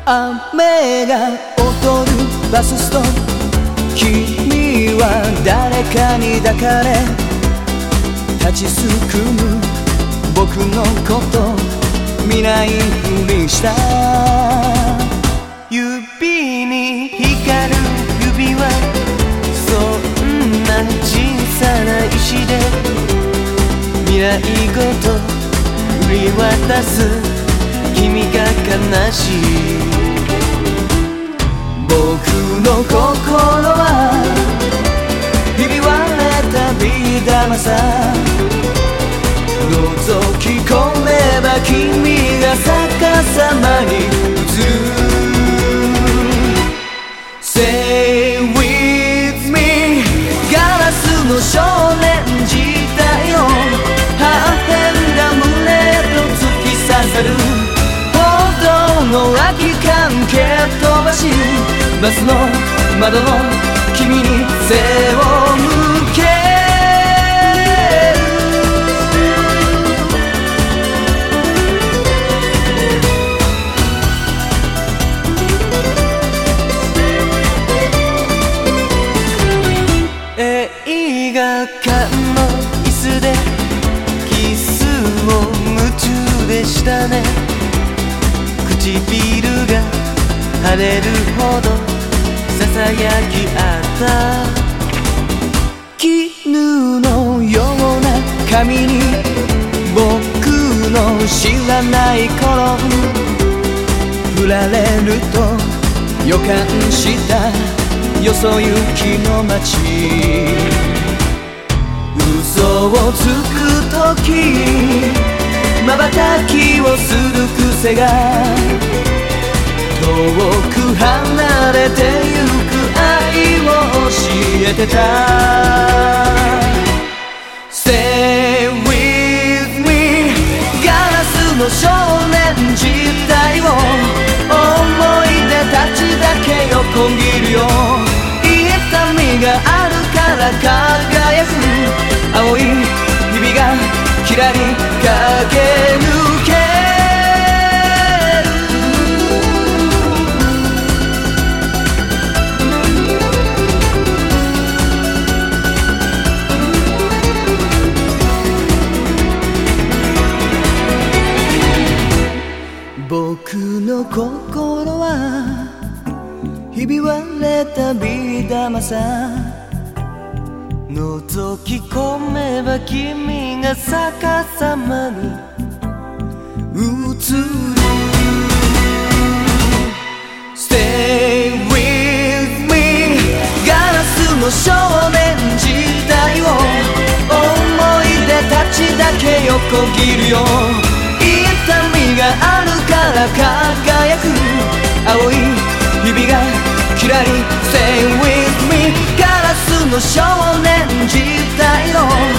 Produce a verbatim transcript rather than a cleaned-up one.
雨が踊るバスストップ、君は誰かに抱かれ立ちすくむ僕のこと見ないふりした。 指に光る指輪、そんな小さな石で未来ごと振り渡す君が悲しい。 僕の心はひび割れたビー玉さ、覗き込めば君が逆さまに映る。 Say with me ガラスの少年時代を破片が胸と突き刺さる。本当の空き缶蹴っ飛ばしバスの窓の君に背を向ける。 映画館の椅子でキスを夢中でしたね。唇が腫れるほどささやき合った。 絹のような髪に僕の知らない頃振られると予感したよそ行きの街。嘘をつくとき瞬きをする癖が遠く離れてゆく愛を教えてた。 Stay with me ガラスの少年時代を思い出たちだけ横切るよ。痛みがあるから輝く青い日々がきらり駆け抜ける。僕の心はひび割れたビー玉さ、 覗き込めば君が逆さまに映る。 Stay with me ガラスの少年時代を思い出たちだけ横切るよ。痛みがあるから輝く青い日々がきらり Stay with me ガラスの少年時代の